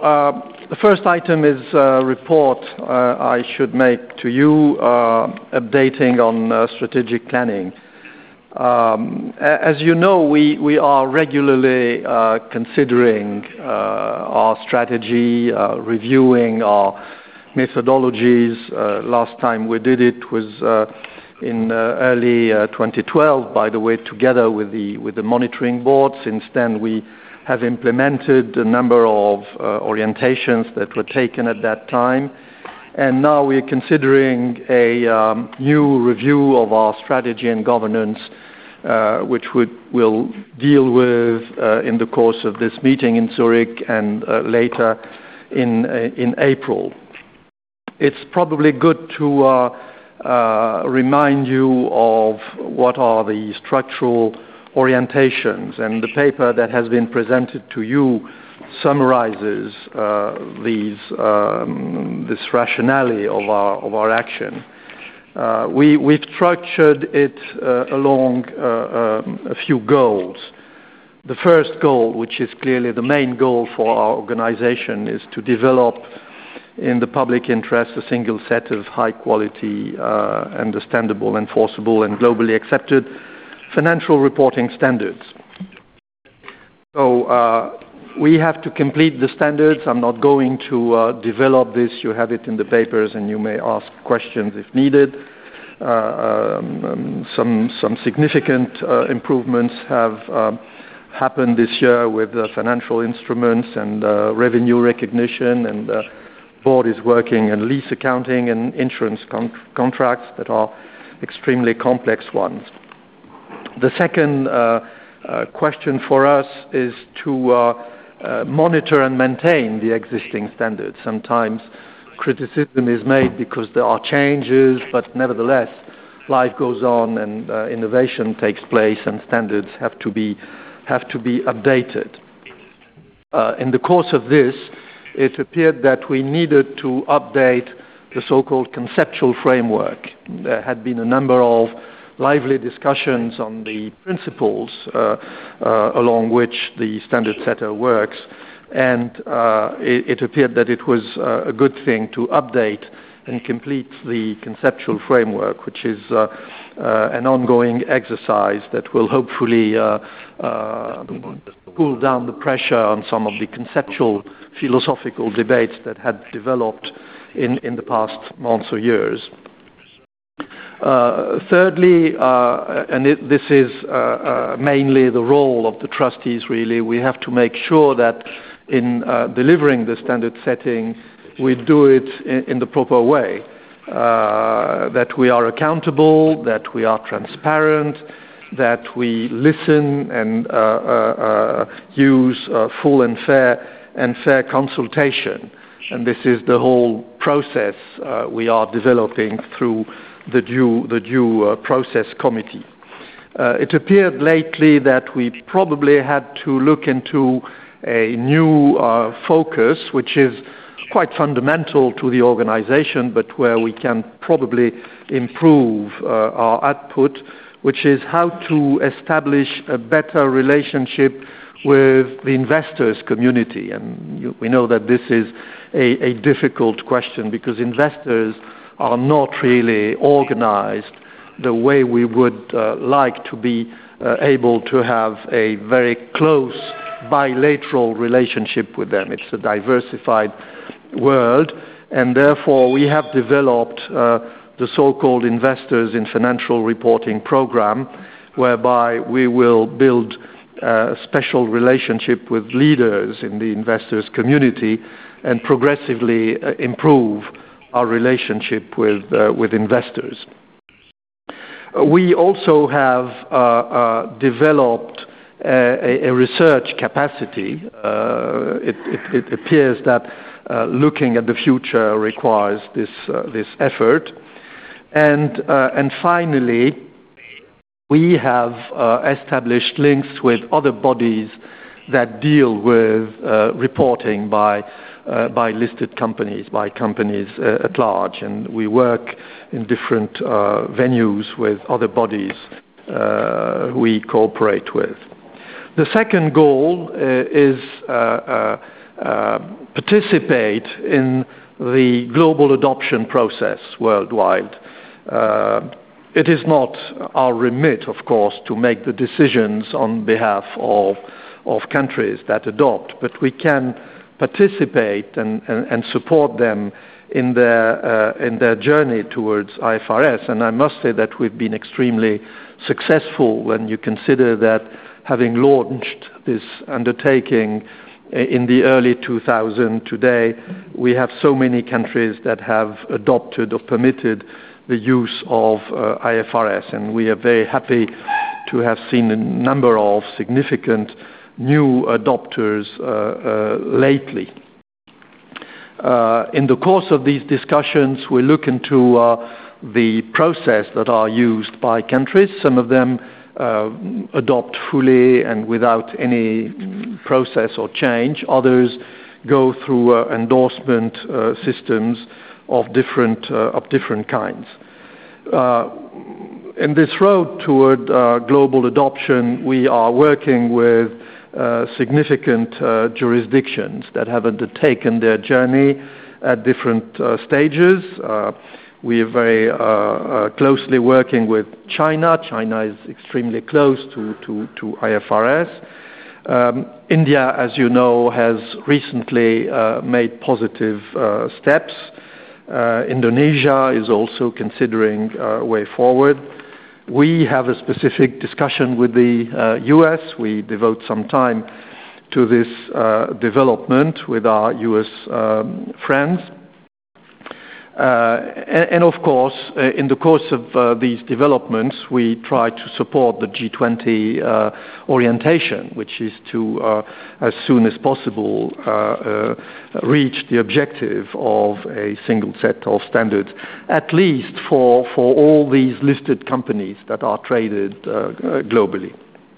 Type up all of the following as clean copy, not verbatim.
the first item is a report I should make to you, updating on strategic planning. As you know, we are regularly considering our strategy, reviewing our methodologies. Last time we did it was in early 2012, by the way, together with the monitoring board. Since then, we have implemented a number of orientations that were taken at that time. And now we're considering a new review of our strategy and governance, which we'll deal with in the course of this meeting in Zurich and later in April. It's probably good to remind you of what are the structural orientations, and the paper that has been presented to you summarizes this rationale of our action. We've structured it along a few goals. The first goal, which is clearly the main goal for our organization, is to develop in the public interest a single set of high quality, understandable, enforceable, and globally accepted financial reporting standards. So we have to complete the standards. I'm not going to develop this. You have it in the papers, and you may ask questions if needed. Some significant improvements have happened this year with financial instruments and revenue recognition, and the board is working on lease accounting and insurance contracts that are extremely complex ones. The second question for us is to monitor and maintain the existing standards. Sometimes criticism is made because there are changes, but nevertheless, life goes on and innovation takes place, and standards have to be updated. In the course of this, it appeared that we needed to update the so-called conceptual framework. There had been a number of lively discussions on the principles along which the standard setter works, and it appeared that it was a good thing to update and complete the conceptual framework, which is an ongoing exercise that will hopefully cool down the pressure on some of the conceptual philosophical debates that had developed in the past months or years. Thirdly, this is mainly the role of the trustees, really, we have to make sure that in delivering the standard setting, we do it in the proper way, that we are accountable, that we are transparent, that we listen and use full and fair consultation. And this is the whole process we are developing through the due process committee. It appeared lately that we probably had to look into a new focus, which is quite fundamental to the organization, but where we can probably improve our output, which is how to establish a better relationship with the investors community. And we know that this is a difficult question, because investors are not really organized the way we would like to be able to have a very close bilateral relationship with them. It's a diversified world, and therefore we have developed the so-called Investors in Financial Reporting program, whereby we will build a special relationship with leaders in the investors community and progressively improve our relationship with investors. We also have developed a research capacity. It appears that looking at the future requires this effort. And finally, we have established links with other bodies that deal with reporting by listed companies, by companies at large, and we work in different venues with other bodies we cooperate with. The second goal is participate in the global adoption process worldwide. It is not our remit, of course, to make the decisions on behalf of countries that adopt, but we can participate and support them in their journey towards IFRS. And I must say that we've been extremely successful when you consider that having launched this undertaking in the early 2000s, today we have so many countries that have adopted or permitted the use of IFRS, and we are very happy to have seen a number of significant new adopters lately. In the course of these discussions, we look into the process that are used by countries. Some of them adopt fully and without any process or change. Others go through endorsement systems of different kinds. In this road toward global adoption, we are working with significant jurisdictions that have undertaken their journey at different stages. We are very closely working with China. China is extremely close to IFRS. India, as you know, has recently made positive steps. Indonesia is also considering a way forward. We have a specific discussion with the US. We devote some time to this development with our US friends. And of course, in the course of these developments, we try to support the G20 orientation, which is to, as soon as possible, reach the objective of a single set of standards, at least for all these listed companies that are traded globally.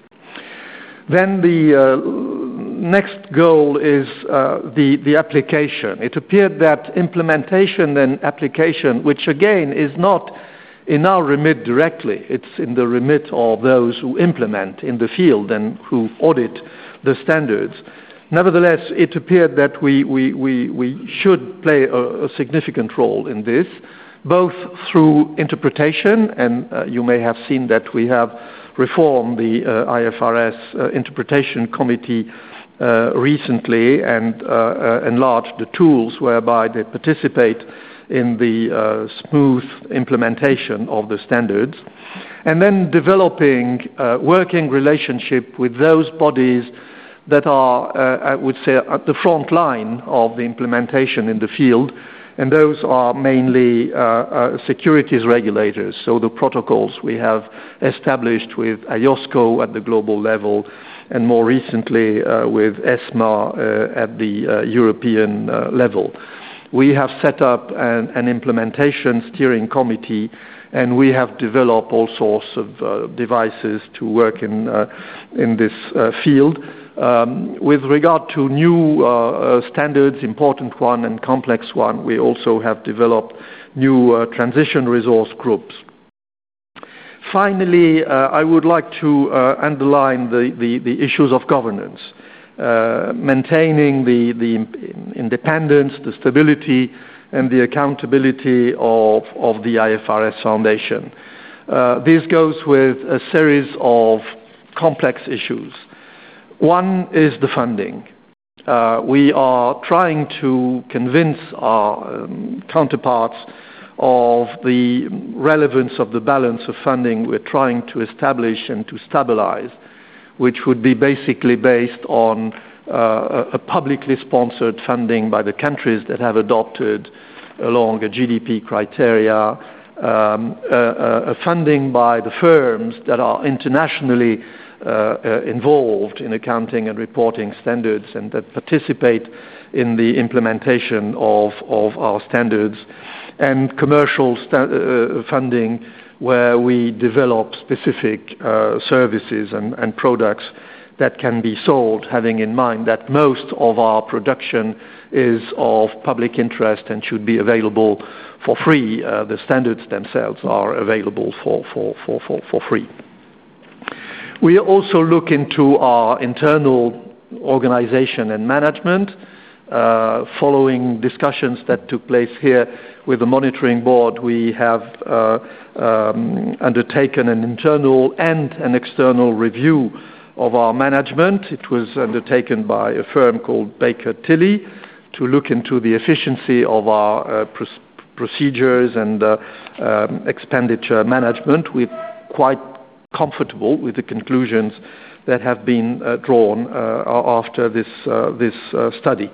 Then the next goal is the application. It appeared that implementation and application, which again is not in our remit directly, it's in the remit of those who implement in the field and who audit the standards. Nevertheless, it appeared that we should play a significant role in this, both through interpretation, and you may have seen that we have reformed the IFRS Interpretation Committee recently and enlarged the tools whereby they participate in the smooth implementation of the standards, and then developing working relationship with those bodies that are, I would say, at the front line of the implementation in the field, and those are mainly securities regulators. So the protocols we have established with IOSCO at the global level, and more recently with ESMA at the European level. We have set up an implementation steering committee, and we have developed all sorts of devices to work in this field. With regard to new standards, important one and complex one, we also have developed new transition resource groups. Finally, I would like to underline the issues of governance, maintaining the independence, the stability, and the accountability of the IFRS Foundation. This goes with a series of complex issues. One is the funding. We are trying to convince our counterparts of the relevance of the balance of funding we're trying to establish and to stabilize, which would be basically based on a publicly sponsored funding by the countries that have adopted along a GDP criteria, a funding by the firms that are internationally involved in accounting and reporting standards and that participate in the implementation of our standards, and commercial funding where we develop specific services and products that can be sold, having in mind that most of our production is of public interest and should be available for free. The standards themselves are available for free. We also look into our internal organization and management. Following discussions that took place here with the monitoring board, we have undertaken an internal and an external review of our management. It was undertaken by a firm called Baker Tilly to look into the efficiency of our procedures and expenditure management. We're quite comfortable with the conclusions that have been drawn after this study.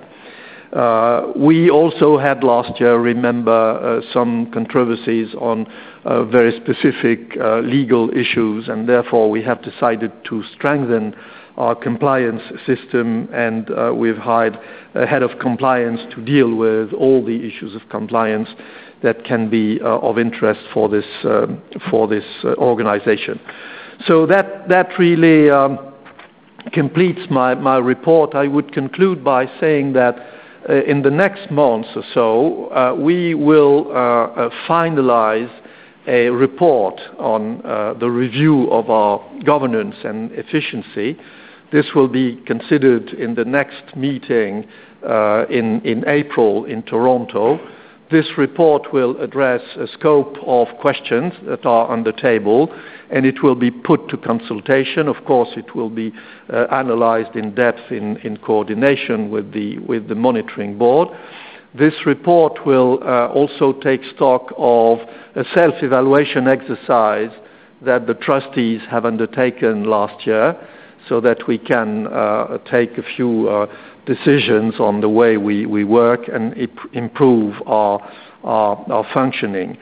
We also had last year, remember, some controversies on very specific legal issues, and therefore we have decided to strengthen our compliance system, and we've hired a head of compliance to deal with all the issues of compliance that can be of interest for this organization. So that really completes my report. I would conclude by saying that in the next months or so, we will finalize a report on the review of our governance and efficiency. This will be considered in the next meeting in April in Toronto. This report will address a scope of questions that are on the table, and it will be put to consultation. Of course, it will be analyzed in depth in coordination with the monitoring board. This report will also take stock of a self-evaluation exercise that the trustees have undertaken last year, so that we can take a few decisions on the way we work and improve our functioning.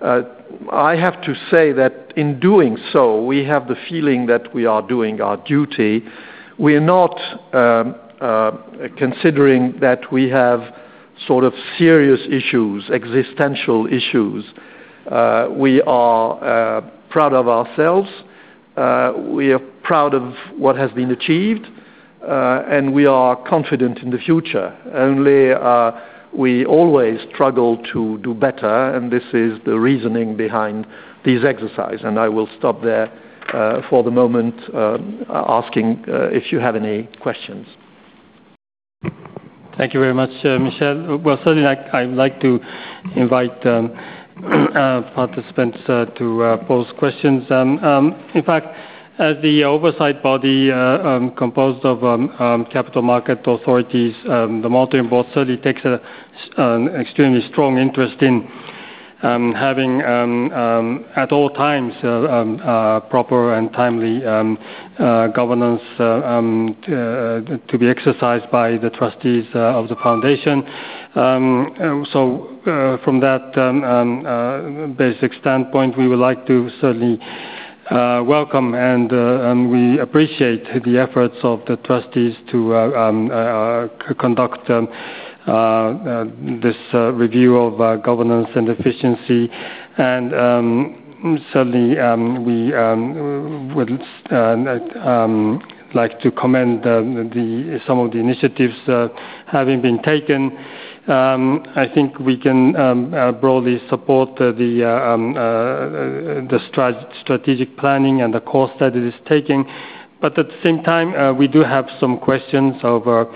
I have to say that in doing so, we have the feeling that we are doing our duty. We are not considering that we have sort of serious issues, existential issues. We are proud of ourselves. We are proud of what has been achieved, and we are confident in the future. Only we always struggle to do better, and this is the reasoning behind these exercises. And I will stop there for the moment, asking if you have any questions. Thank you very much, Michel. Well, certainly I'd like to invite participants to pose questions. In fact, as the oversight body composed of capital market authorities, the monitoring board certainly takes an extremely strong interest in having at all times proper and timely governance to be exercised by the trustees of the foundation. So from that basic standpoint, we would like to certainly welcome and we appreciate the efforts of the trustees to conduct this review of governance and efficiency, and certainly we would like to commend some of the initiatives having been taken. I think we can broadly support the strategic planning and the course that it is taking. But at the same time, we do have some questions over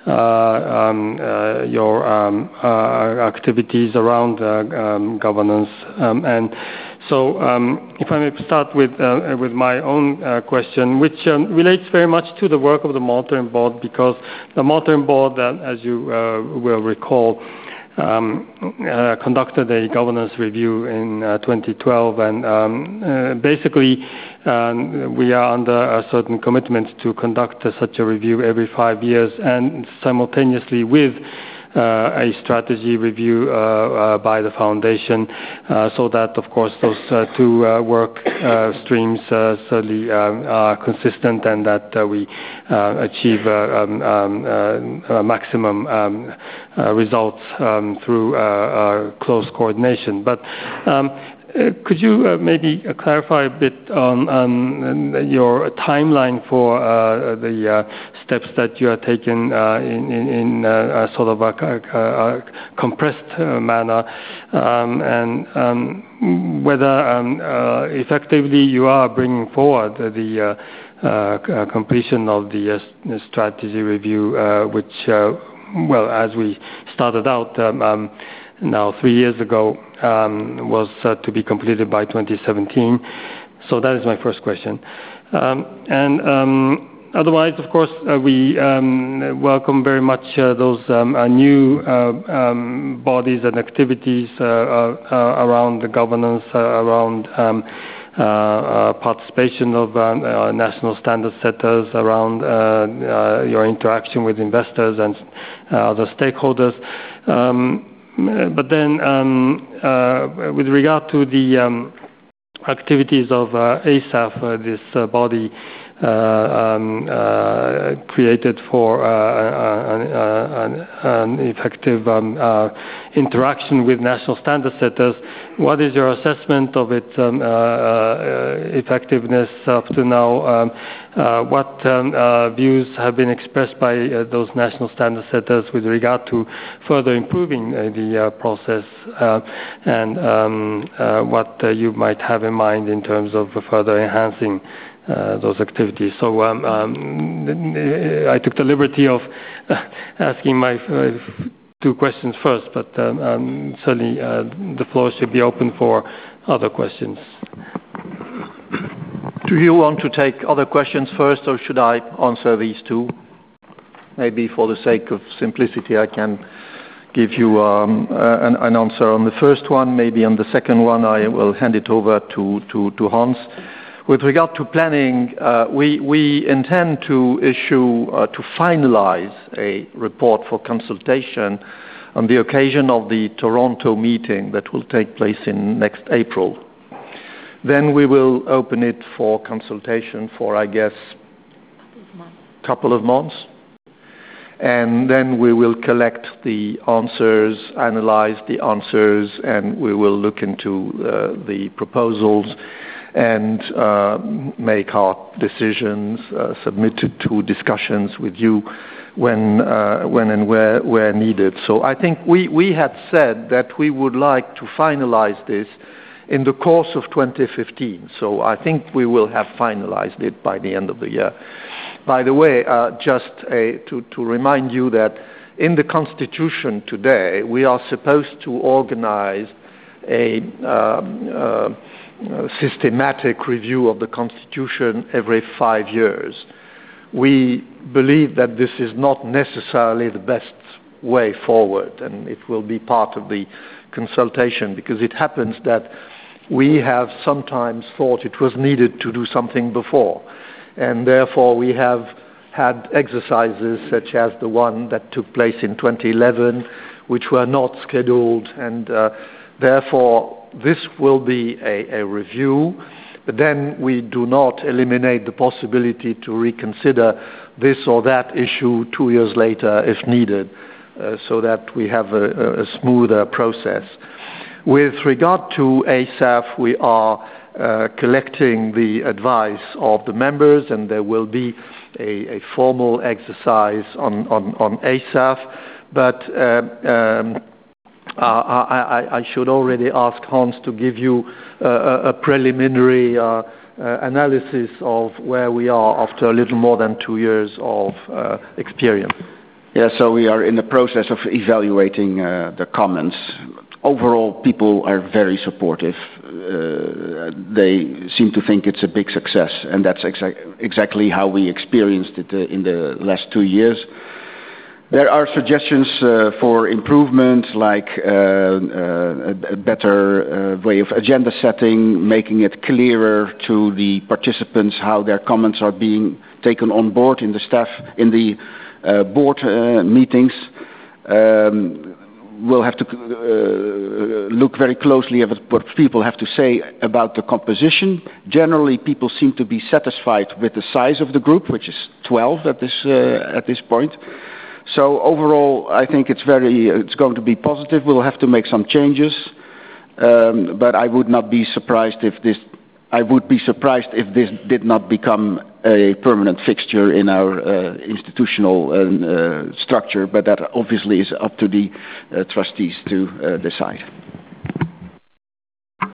your activities around governance. And so if I may start with my own question, which relates very much to the work of the monitoring board, because the monitoring board, as you will recall, conducted a governance review in 2012, and basically we are under a certain commitment to conduct such a review every 5 years, and simultaneously with a strategy review by the foundation, so that, of course, those two work streams certainly are consistent, and that we achieve maximum results through close coordination. But could you maybe clarify a bit on your timeline for the steps that you are taking in a sort of a compressed manner, and whether effectively you are bringing forward the completion of the strategy review, which well, as we started out now 3 years ago, was to be completed by 2017. So that is my first question. Otherwise, of course, we welcome very much those new bodies and activities around the governance, around participation of national standard setters, around your interaction with investors and other stakeholders. But then, with regard to the activities of ASAF, this body created for an effective interaction with national standard setters, what is your assessment of its effectiveness up to now? What views have been expressed by those national standard setters with regard to further improving the process, and what you might have in mind in terms of further enhancing those activities? So I took the liberty of asking my two questions first, but certainly the floor should be open for other questions. Do you want to take other questions first, or should I answer these two? Maybe for the sake of simplicity, I can give you an answer on the first one. Maybe on the second one, I will hand it over to Hans. With regard to planning, we intend to to finalize a report for consultation on the occasion of the Toronto meeting that will take place in next April. Then we will open it for consultation for, I guess, a couple of months. And then we will collect the answers, analyze the answers, and we will look into the proposals and make our decisions, submitted to discussions with you when and where needed. So I think we had said that we would like to finalize this in the course of 2015. So I think we will have finalized it by the end of the year. By the way, just to remind you that in the Constitution today, we are supposed to organize a systematic review of the Constitution every 5 years. We believe that this is not necessarily the best way forward, and it will be part of the consultation, because it happens that we have sometimes thought it was needed to do something before, and therefore we have had exercises such as the one that took place in 2011, which were not scheduled, and therefore this will be a review, but then we do not eliminate the possibility to reconsider this or that issue 2 years later if needed, so that we have a smoother process. With regard to ASAF, we are collecting the advice of the members, and there will be a formal exercise on ASAF, but I should already ask Hans to give you a preliminary analysis of where we are after a little more than 2 years of experience. Yeah, so we are in the process of evaluating the comments. Overall, people are very supportive. They seem to think it's a big success, and that's exactly how we experienced it in the last 2 years. There are suggestions for improvement, like a better way of agenda setting, making it clearer to the participants how their comments are being taken on board in the staff, in the board meetings. We'll have to look very closely at what people have to say about the composition. Generally, people seem to be satisfied with the size of the group, which is 12 at this point. So overall, I think it's going to be positive. We'll have to make some changes, but I would not be surprised if this. I would be surprised if this did not become a permanent fixture in our institutional structure, but that obviously is up to the trustees to decide.